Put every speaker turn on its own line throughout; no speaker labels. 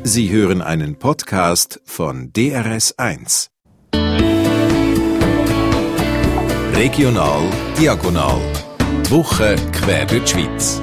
Sie hören einen Podcast von DRS1. Regional Diagonal. Die Woche quer durch die Schweiz.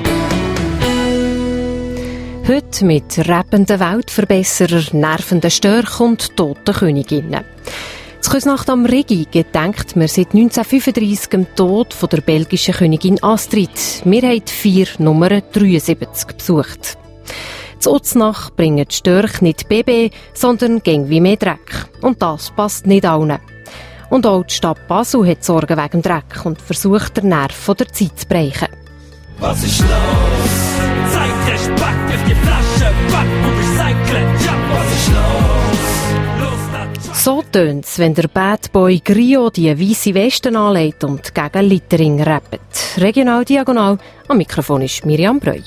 Heute mit rappenden Weltverbesserer, nervenden Störchen und toten Königinnen. Zu Küsnacht am Rigi gedenkt man seit 1935 dem Tod von der belgischen Königin Astrid. Wir haben 4 Nummer 73 besucht. Zu Uznach bringen die Störche nicht Baby, sondern gäng wie mehr Dreck. Und das passt nicht allen. Und auch die Stadt Basel hat Sorgen wegen dem Dreck und versucht, den Nerv von der Zeit zu brechen.
Was ist los? Zeig Respekt auf die Flasche, back und recyceln. Ja, was ist los?
So tönt's, wenn der Bad Boy Grio die weisse Weste anlegt und gegen Littering rappt. Regional Diagonal, am Mikrofon ist Miriam Breu.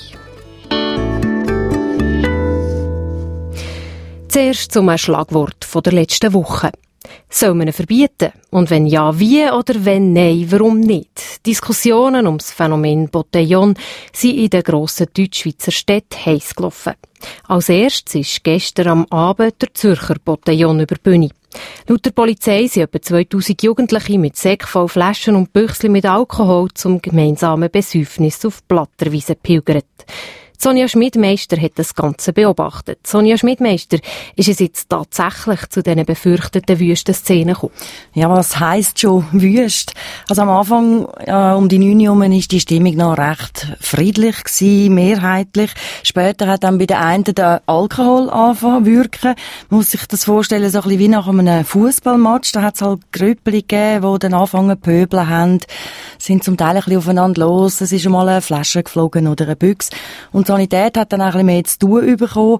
Zuerst zum Schlagwort von der letzten Woche. Soll man ihn verbieten? Und wenn ja, wie? Oder wenn nein, warum nicht? Diskussionen ums Phänomen Botellon sind in den grossen Deutschschweizer Städten heiß gelaufen. Als erstes ist gestern am Abend der Zürcher Botellon über die Bühne. Laut der Polizei sind etwa 2000 Jugendliche mit Säcken voll Flaschen und Büchseln mit Alkohol zum gemeinsamen Besäufnis auf Platterwiese pilgert. Sonja Schmidmeister hat das Ganze beobachtet. Sonja Schmidmeister, ist es jetzt tatsächlich zu diesen befürchteten Wüstenszenen gekommen?
Ja, was heisst schon wüst? Also am Anfang, um die 9 Uhr herum, ist die Stimmung noch recht friedlich gewesen, mehrheitlich. Später hat dann bei den einen der Alkohol angefangen zu wirken. Man muss sich das vorstellen, so ein bisschen wie nach einem Fußballmatch. Da hat es halt Grüppeli gegeben, die dann angefangen zu pöbeln haben, sind zum Teil ein bisschen aufeinander los. Es ist einmal eine Flasche geflogen oder eine Büchse. Und die Sanität hat dann auch ein bisschen mehr zu tun bekommen.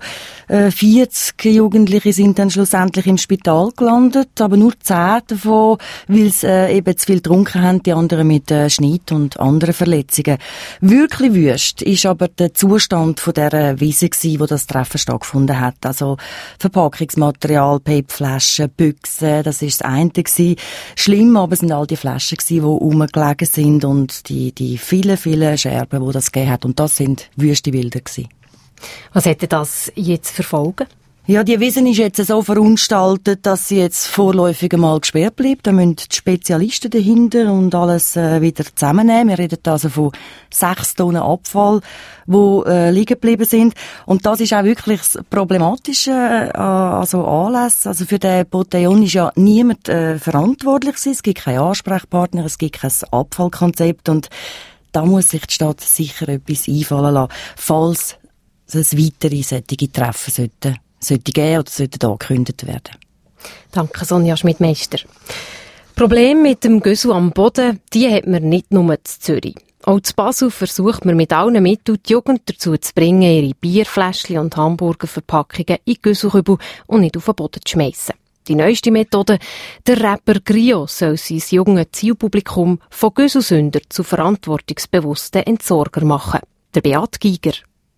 40 Jugendliche sind dann schlussendlich im Spital gelandet, aber nur 10 davon, weil sie eben zu viel getrunken haben, die anderen mit Schnitt und anderen Verletzungen. Wirklich wüst ist aber der Zustand von dieser Wiese gewesen, wo das Treffen stattgefunden hat. Also Verpackungsmaterial, Pappflaschen, Büchsen, das ist das eine gewesen. Schlimm aber sind all die Flaschen gewesen, die rumgelegen sind und die vielen, vielen Scherben, die das gegeben hat. Und das sind wüste Bilder gewesen.
Was hätte das jetzt für Folgen?
Ja, die Wiese ist jetzt so verunstaltet, dass sie jetzt vorläufig einmal gesperrt bleibt. Da müssen die Spezialisten dahinter und alles wieder zusammennehmen. Wir reden also von 6 Tonnen Abfall, die liegen geblieben sind. Und das ist auch wirklich das Problematische also Anlass. Also für den Botellon ist ja niemand verantwortlich gewesen. Es gibt keinen Ansprechpartner, es gibt kein Abfallkonzept und da muss sich die Stadt sicher etwas einfallen lassen, falls es weitere solche Treffen sollte geben oder sollten angekündigt werden.
Danke, Sonja Schmidmeister. Probleme mit dem Gösu am Boden, die hat man nicht nur in Zürich. Auch in Basel versucht man mit allen Mitteln, die Jugend dazu zu bringen, ihre Bierfläschchen und Hamburgerverpackungen in Gösukübel und nicht auf den Boden zu schmeissen. Die neueste Methode, der Rapper Grio soll sein junges Zielpublikum von Gösusünder zu verantwortungsbewussten Entsorger machen. Der Beat Giger.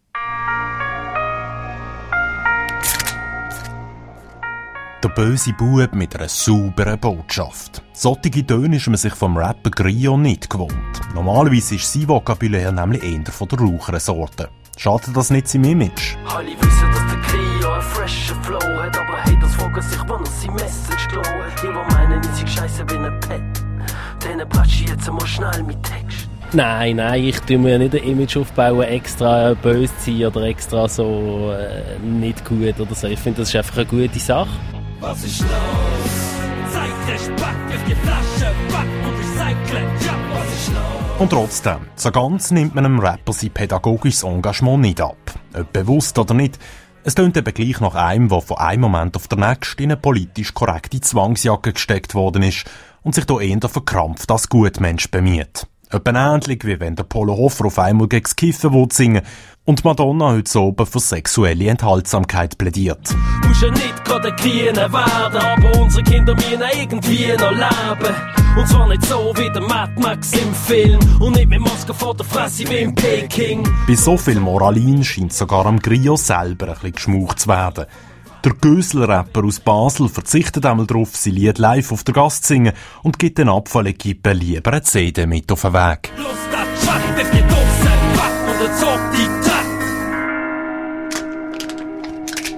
Der böse Bub mit einer sauberen Botschaft. Solche Töne ist man sich vom Rapper Grio nicht gewohnt. Normalerweise ist sein Vokabulär nämlich eher von der raucheren Sorte. Schadet das nicht seinem Image?
Alle wissen, dass der Grio einen freshen Flow hat, aber Haters fragen sich, wann er seine Message glowen. Die, die meinen, ich sei scheisse wie ein Pet, denen pratsche ich jetzt einmal schnell mit Text.
Nein, ich tue mir nicht ein Image aufbauen, extra böse zu sein oder extra so nicht gut oder so. Ich finde, das ist einfach eine gute Sache.
Was ist los? Zeig Respekt auf die Flasche, back und recyceln. Ja, was ist los?
Und trotzdem, so ganz nimmt man einem Rapper sein pädagogisches Engagement nicht ab. Ob bewusst oder nicht, es tönt eben gleich nach einem, der von einem Moment auf den nächsten in eine politisch korrekte Zwangsjacke gesteckt worden ist und sich da eher verkrampft als Gutmensch bemüht. Etwa ähnlich wie wenn der Polo Hofer auf einmal gegen das Kiffen singen will und Madonna heute so oben für sexuelle Enthaltsamkeit plädiert.
Muss ja nicht gerade Grüne werden, aber unsere Kinder müssen irgendwie noch leben. Und zwar nicht so wie der Mad Max im Film und nicht mit Maske vor der Fresse wie in Peking.
Bei so viel Moralin scheint sogar am Grio selber ein bisschen geschmaucht zu werden. Der Gösel-Rapper aus Basel verzichtet einmal darauf, sein Lied live auf der Gasse zu singen und gibt den Abfallequipe lieber eine CD mit auf den Weg.
Los, das Chat, das geht Dose, pack und erzog die Tat.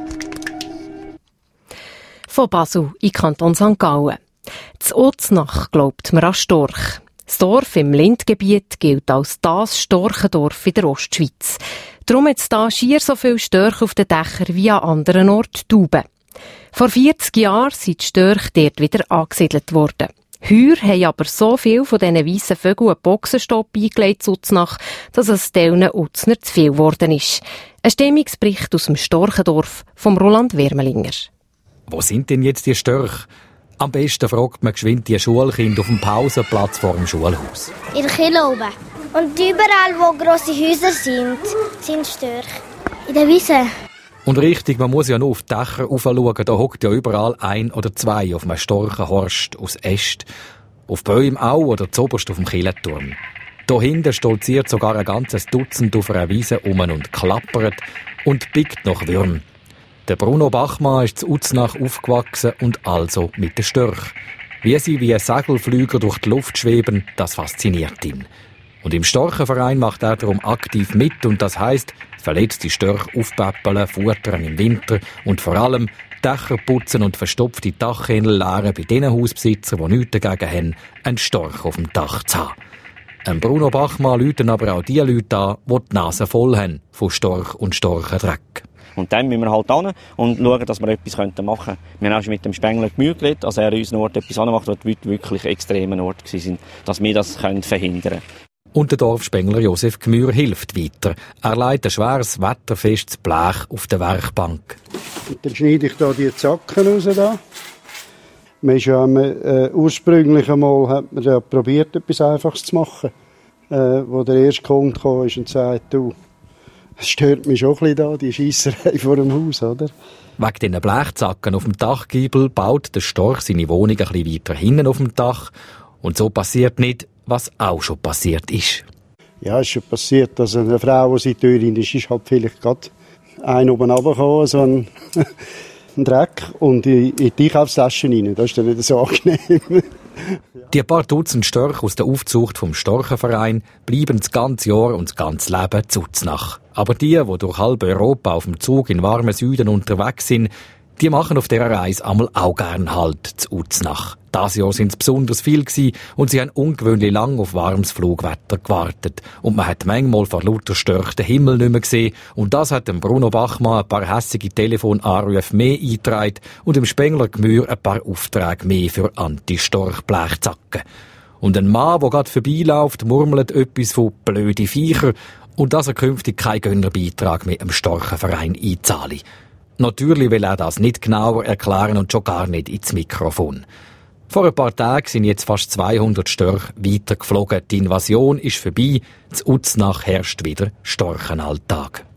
von Basel in Kanton St. Gallen. Z Uznach glaubt man an Storch. Das Dorf im Lindgebiet gilt als das Storchendorf in der Ostschweiz. Darum hat es hier schier so viele Störche auf den Dächern wie an anderen Orten Tauben. Vor 40 Jahren sind die Störche dort wieder angesiedelt worden. Heuer haben aber so viele von diesen weissen Vögeln einen Boxenstopp eingelegt zu Uznach, dass es Teilen Uzner zu viel geworden ist. Ein Stimmungsbericht aus dem Storchendorf von Roland Wermelinger.
Wo sind denn jetzt die Störche? Am besten fragt man geschwind die Schulkinder auf dem Pausenplatz vor dem Schulhaus.
In der Kirche oben. Und überall, wo grosse Häuser sind Störche. In der Wiese.
Und richtig, man muss ja nur auf die Dächer raufschauen, da hockt ja überall ein oder zwei auf einem Storchenhorst aus Äst. Auf Bäumen auch oder zuoberst auf dem Kirchenturm. Da hinten stolziert sogar ein ganzes Dutzend auf einer Wiese um und klappert und biegt nach Würm. Der Bruno Bachmann ist zu Uznach aufgewachsen und also mit den Störchen. Wie sie wie Segelflüger durch die Luft schweben, das fasziniert ihn. Und im Storchenverein macht er darum aktiv mit und das heisst, verletzte Störche aufpäppeln, futtern im Winter und vor allem Dächer putzen und verstopfte Dachhändel leeren bei den Hausbesitzern, die nichts dagegen haben, einen Storch auf dem Dach zu haben. Bruno Bachmann läuten aber auch die Leute an, die die Nase voll haben von Storch und Storchendreck.
Und dann müssen wir halt hin und schauen, dass wir etwas machen könnten. Wir haben auch schon mit dem Spengler Gemüse geredet, also er an unseren Ort etwas anmacht, wo die Leute wirklich extremen Orte waren, dass wir das verhindern können.
Und der Dorfspengler Josef Gmür hilft weiter. Er legt ein schweres, wetterfestes Blech auf der Werkbank.
Und dann schneide ich da die Zacken raus. Da. Man ist ja ursprünglich einmal hat man ja probiert, etwas Einfaches zu machen. Wo der erste Kunde kam und sagte, du, es stört mich schon ein bisschen da, die Scheisserei vor dem Haus, oder?
Wegen diesen Blechzacken auf dem Dachgiebel baut der Storch seine Wohnung ein bisschen weiter hinten auf dem Dach. Und so passiert nicht, was auch schon passiert ist.
Ja, es ist schon passiert, dass eine Frau, die sie Tür rein ist halt vielleicht gerade einen oben runtergekommen, so ein Dreck, und in die Einkaufstasche rein. Das ist dann nicht so angenehm.
Die paar Dutzend Störche aus der Aufzucht vom Storchenverein bleiben das ganze Jahr und das ganze Leben zu Uznach. Aber die durch halb Europa auf dem Zug in warmen Süden unterwegs sind, die machen auf dieser Reise einmal auch gern Halt zu Uznach. Dieses Jahr sind es besonders viel gewesen und sie haben ungewöhnlich lang auf warmes Flugwetter gewartet. Und man hat manchmal vor lauter Störche den Himmel nicht mehr gesehen. Und das hat dem Bruno Bachmann ein paar hässige Telefonanrufe mehr eingetragen und dem Spengler Gmür ein paar Aufträge mehr für Anti-Storch-Blechzacken. Und ein Mann, der gerade vorbeiläuft, murmelt etwas von blöde Viecher und dass er künftig keinen Gönnerbeitrag mit dem Storchenverein einzahlt. Natürlich will er das nicht genauer erklären und schon gar nicht ins Mikrofon. Vor ein paar Tagen sind jetzt fast 200 Störche weitergeflogen. Die Invasion ist vorbei. Zu Uznach herrscht wieder Storchenalltag.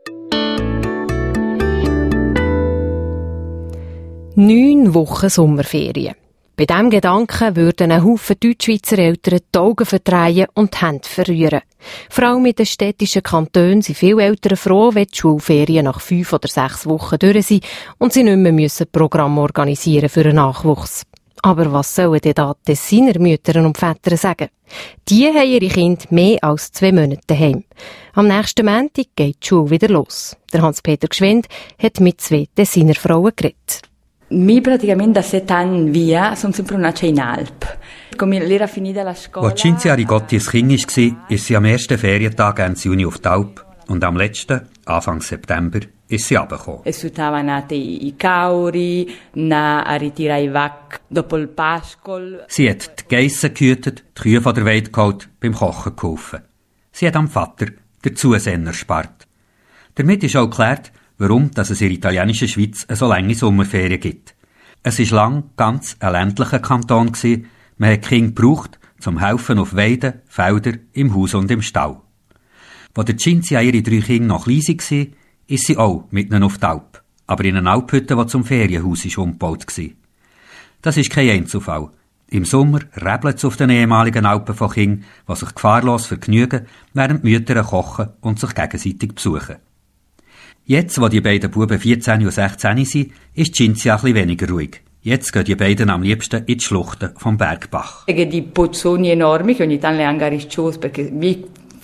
9 Wochen Sommerferien. Bei diesem Gedanken würden ein Haufen Deutschschweizer Eltern die Augen verdrehen und die Hände verrühren. Vor allem in den städtischen Kantonen sind viele Eltern froh, wenn die Schulferien nach 5 oder 6 Wochen durch sind und sie nicht mehr Programme organisieren für einen Nachwuchs. Aber was sollen denn da die Tessiner Mütter und Väter sagen? Die haben ihre Kinder mehr als 2 Monate daheim. Am nächsten Montag geht die Schule wieder los. Der Hans-Peter Gschwind hat mit 2 Tessiner Frauen geredet.
Mi praticamente da 7 anni via sono sempre una in Alp. Come l'era finita la scuola.
Als Cinzia Rigotti ein Kind war, ist sie am ersten Ferientag Ende Juni auf die Alp und am letzten, Anfang September, ist sie runtergekommen.
E stava nate I Cauri, a ritirare I Vac dopo il Pascol.
Sie hat die Geissen gehütet, die Kühe von der Weide geholt, beim Kochen geholfen. Sie hat am Vater den Zusender erspart. Damit ist auch geklärt, warum dass es in der italienischen Schweiz eine so lange Sommerferien gibt. Es war lang ganz ein ländlicher Kanton. Man hat Kinder gebraucht, zum Helfen auf Weiden, Feldern, im Haus und im Stall. Als der Cinzia ihre 3 Kinder noch klein waren, ist sie auch mit ihnen auf die Alp, aber in einer Alphütte, die zum Ferienhaus umgebaut war. Das ist kein Einzelfall. Im Sommer rebelt es auf den ehemaligen Alpen von Kindern, die sich gefahrlos vergnügen, während die Mütter kochen und sich gegenseitig besuchen. Jetzt, wo die beiden Buben 14 und 16 sind, ist Cinzia ein bisschen weniger ruhig. Jetzt gehen die beiden am liebsten in die Schluchten vom Bergbach.
Die Pozzoni enormi, che ogni tanto le hanno risciose, perché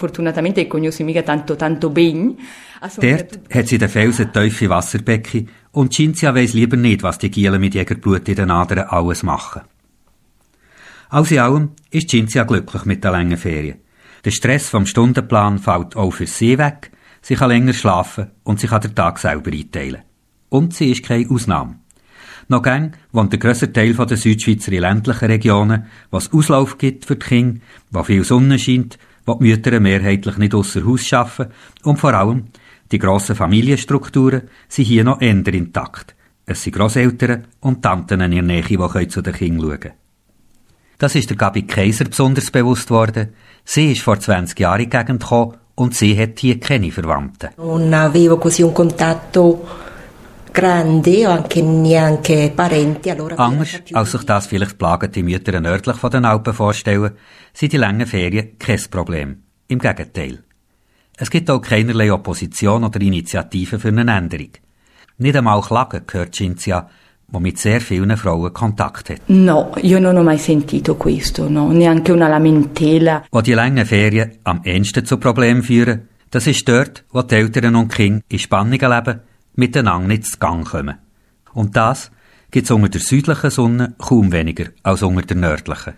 Fortunatamente conosco mica tanto bene.
Dort hat sie den Felsen tiefe Wasserbecken und Cinzia weiss lieber nicht, was die Gielen mit Jägerblut in den Adern alles machen. Alles in allem ist Cinzia glücklich mit den langen Ferien. Der Stress vom Stundenplan fällt auch für sie weg, sie kann länger schlafen und sie kann den Tag selber einteilen. Und sie ist keine Ausnahme. Noch gern wohnt der grösser Teil der Südschweizer in ländlichen Regionen, wo es Auslauf gibt für die Kinder, wo viel Sonne scheint, wo die Mütter mehrheitlich nicht ausser Haus arbeiten und vor allem die grossen Familienstrukturen sind hier noch eher intakt. Es sind Grosseltern und Tanten in ihrer Nähe, die zu den Kindern schauen können. Das ist der Gabi Kaiser besonders bewusst worden. Sie ist vor 20 Jahren in die Gegend gekommen und sie hat hier keine Verwandten.
Non avevo così un contatto grande, anche neanche parenti.
Anders als sich das vielleicht plagende Mütter nördlich von den Alpen vorstellen, sind die langen Ferien kein Problem. Im Gegenteil. Es gibt auch keinerlei Opposition oder Initiativen für eine Änderung. Nicht einmal Klagen gehört Cinzia, die mit sehr vielen Frauen Kontakt hat.
No, io non ho mai sentito questo, no, neanche una lamentela.
Wo die langen Ferien am ehesten zu Problemen führen, das ist dort, wo die Eltern und Kinder in Spannungen leben, miteinander nicht zu Gang kommen. Und das gibt es unter der südlichen Sonne kaum weniger als unter der nördlichen.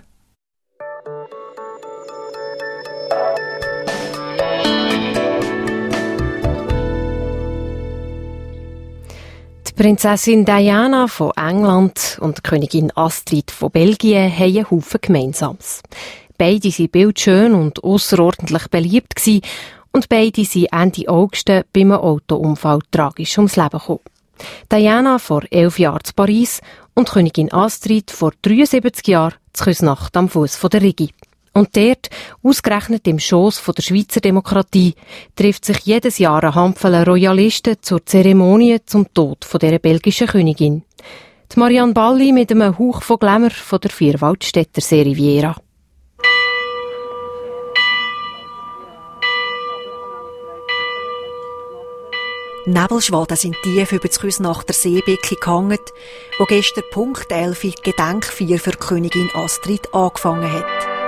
Die Prinzessin Diana von England und die Königin Astrid von Belgien haben einen Haufen Gemeinsames. Beide waren bildschön und ausserordentlich beliebt gewesen, und beide sind Ende August bei einem Autounfall tragisch ums Leben gekommen. Diana vor 11 Jahren zu Paris und Königin Astrid vor 73 Jahren zu Küsnacht am Fuss der Rigi. Und dort, ausgerechnet im Schoss der Schweizer Demokratie, trifft sich jedes Jahr eine Handvoll Royalisten zur Zeremonie zum Tod dieser belgischen Königin. Die Marianne Balli mit einem Hauch von Glamour von der Vierwaldstätter Riviera.
Nebelschwaden sind tief über das Küsnachter Seebecken gehangen, wo gestern Punkt 11 die Gedenkfeier für Königin Astrid angefangen hat.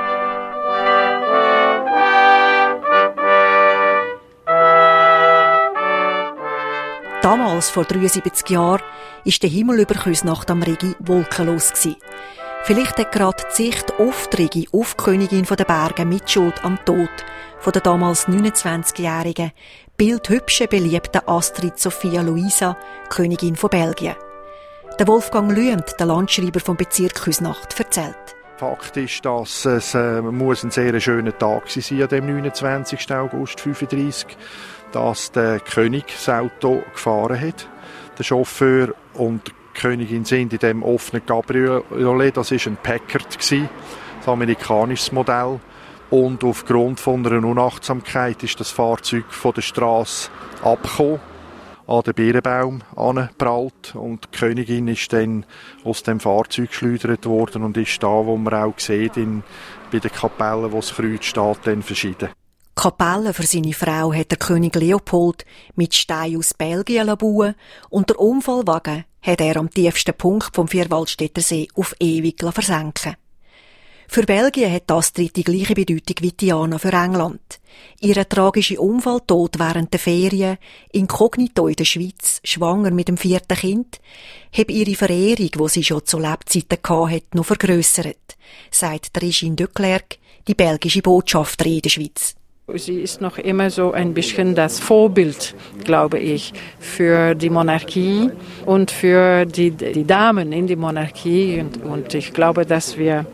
Damals, vor 73 Jahren, war der Himmel über Küsnacht am Rigi wolkenlos gewesen. Vielleicht hat gerade die Sicht auf die Rigi, auf die Königin der Berge Mitschuld am Tod von der damals 29-jährigen, bildhübschen, beliebten Astrid Sophia Luisa, Königin von Belgien. Der Wolfgang Lühend, der Landschreiber vom Bezirk Küsnacht, erzählt.
Fakt ist, dass es muss ein sehr schöner Tag sein an dem 29. August 1935, dass der König das Auto gefahren hat. Der Chauffeur und die Königin sind in dem offenen Cabriolet, das war ein Packard, ein amerikanisches Modell. Und aufgrund von einer Unachtsamkeit ist das Fahrzeug von der Strasse abgekommen, an den Birnbaum angeprallt und die Königin ist dann aus dem Fahrzeug geschleudert worden und ist da, wo man auch sieht, bei der Kapelle, wo das Kreuz steht, dann verschieden.
Die Kapelle für seine Frau hat der König Leopold mit Steinen aus Belgien bauen und der Unfallwagen hat er am tiefsten Punkt vom Vierwaldstätter See auf ewig versenken. Für Belgien hat Astrid die gleiche Bedeutung wie Diana für England. Ihr tragischer Unfalltod während der Ferien, inkognito in der Schweiz, schwanger mit dem 4. Kind, hat ihre Verehrung, die sie schon zu Lebzeiten hatte, noch vergrössert, sagt Regine de Klerk, die belgische Botschafterin in der Schweiz.
Sie ist noch immer so ein bisschen das Vorbild, glaube ich, für die Monarchie und für die Damen in die Monarchie. Und ich glaube, dass wir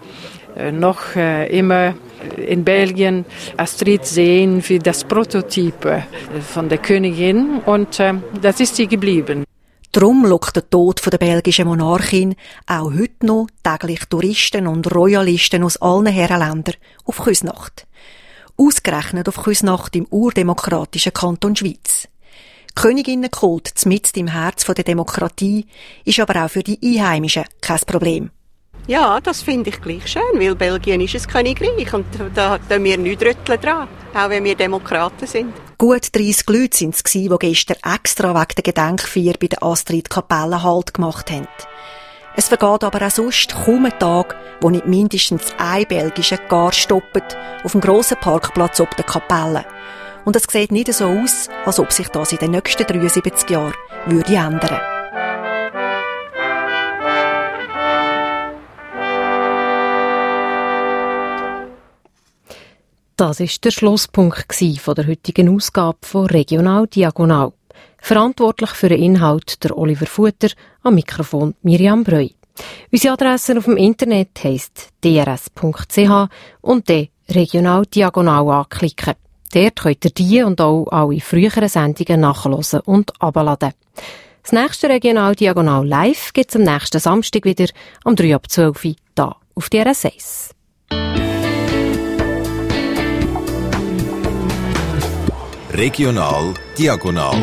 noch immer in Belgien Astrid sehen wie das Prototyp von der Königin und das ist sie geblieben.
Darum lockt der Tod der belgischen Monarchin auch heute noch täglich Touristen und Royalisten aus allen Herrenländern auf Küsnacht. Ausgerechnet auf Küsnacht im urdemokratischen Kanton Schweiz. Königinnenkult mitten im Herz der Demokratie ist aber auch für die Einheimischen kein Problem.
Ja, das finde ich gleich schön, weil Belgien ist ein Königreich und da tun wir nichts rütteln dran, auch wenn wir Demokraten sind.
Gut 30 Leute waren es, die gestern extra wegen der Gedenkfeier bei der Astrid Kapelle Halt gemacht haben. Es vergeht aber auch sonst kaum ein Tag, wo nicht mindestens ein belgischer Car stoppt auf dem grossen Parkplatz ob der Kapelle. Und es sieht nicht so aus, als ob sich das in den nächsten 73 Jahren würde ändern.
Das war der Schlusspunkt von der heutigen Ausgabe von Regional Diagonal. Verantwortlich für den Inhalt der Oliver Futter, am Mikrofon Miriam Breu. Unsere Adresse auf dem Internet heisst drs.ch und dann Regional Diagonal anklicken. Dort könnt ihr die und auch alle früheren Sendungen nachhören und abladen. Das nächste Regional Diagonal live gibt es am nächsten Samstag wieder am 3:12 Uhr hier auf DRS 1.
Regional Diagonal.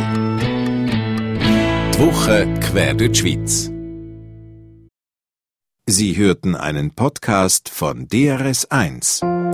Die Woche quer durch die Schweiz. Sie hörten einen Podcast von DRS 1.